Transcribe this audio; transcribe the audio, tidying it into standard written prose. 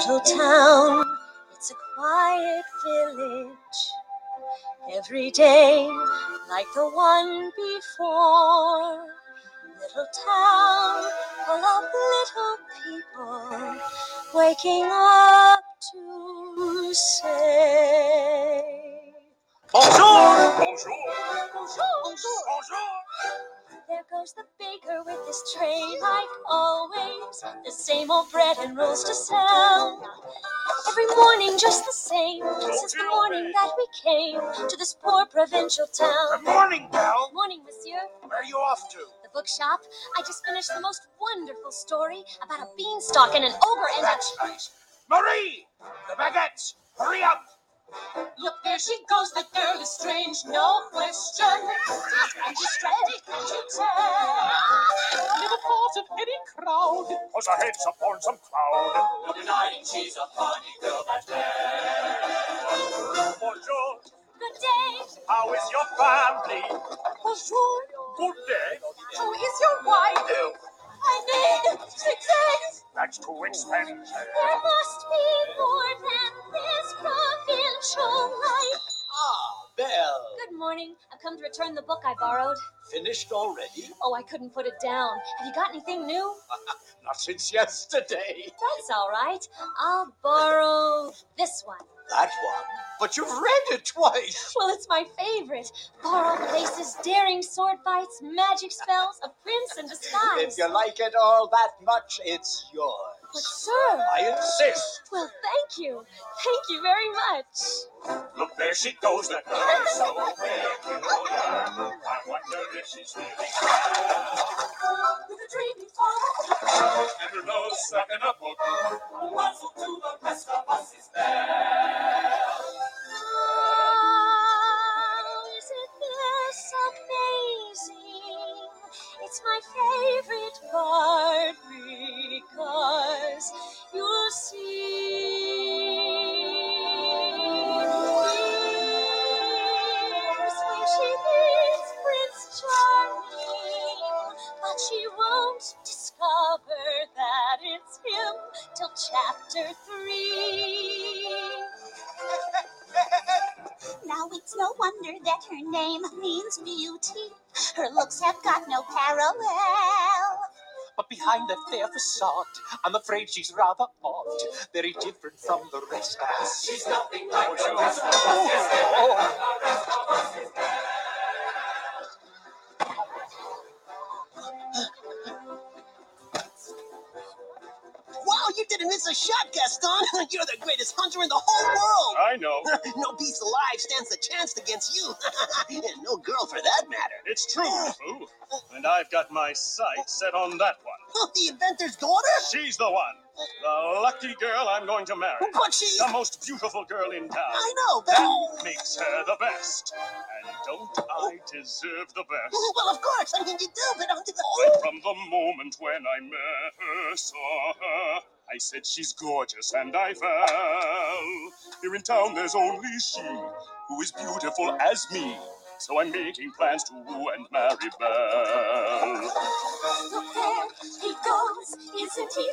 little town, it's a quiet village. Every day, like the one before. Little town full of little people waking up to say Bonjour! Bonjour! bonjour, bonjour. Bonjour! There goes the baker with his tray, like always. The same old bread and rolls to sell. Every morning just the same, since the morning that we came to this poor provincial town. Good morning, Belle. Morning, monsieur. Where are you off to? The bookshop. I just finished the most wonderful story about a beanstalk and an ogre and That's nice. Marie! The baguettes! Hurry up! Look, there she goes, the girl is strange, no question. And she's ready, can't you tell? Never part of any crowd. Cause her head's upon some cloud. No denying she's a funny girl, that Bonjour! Good day. How is your family? Bonjour. Good day. How is your wife? Ew. I need 6 eggs. That's too expensive. There must be more than this provincial life. Ah, Belle. Good morning. I've come to return the book I borrowed. Finished already? Oh, I couldn't put it down. Have you got anything new? Not since yesterday. That's all right. I'll borrow this one. That one? But you've read it twice. Well, it's my favorite. Borrow places, daring sword fights, magic spells, a prince in disguise. If you like it all that much, it's yours. But, sir. I insist. Well, thank you. Thank you very much. Look, there she goes, the girl so peculiar. I wonder if she's really With a dreamy thought, and her nose stuck in a book. a muzzle to the rest of us is there. Oh, isn't this amazing? It's my favorite part because you see, here's where she meets Prince Charming, but she won't discover that it's him till chapter 3. Now it's no wonder that her name means beauty. Her looks have got no parallel. But behind that fair facade, I'm afraid she's rather odd. Very different from the rest of us. She's nothing like the rest of us. Wow, you didn't miss a shot, Gaston. You're the greatest hunter in the whole world. I know. No beast alive stands a chance against you. And no girl for that matter. It's true, Boo. And I've got my sights set on that one. Oh, the inventor's daughter? She's the one. The lucky girl I'm going to marry. But she... The most beautiful girl in town. I know, but... That makes her the best. And don't I deserve the best? Well, of course. I mean, you do, but... Right from the moment when I met her, saw her, I said she's gorgeous and I fell. Here in town there's only she who is beautiful as me. So I'm making plans to woo and marry Belle. Look there he goes, isn't he